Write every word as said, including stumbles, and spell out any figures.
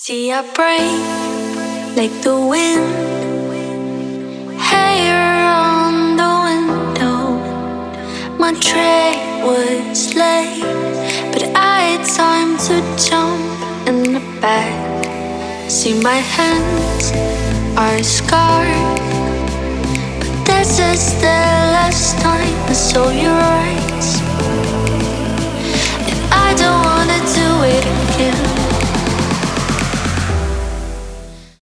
See, I break like the wind, hair on the window. My train was late, but I had time to jump in the back. See, my hands are scarred, but this is the last time I saw your eyes.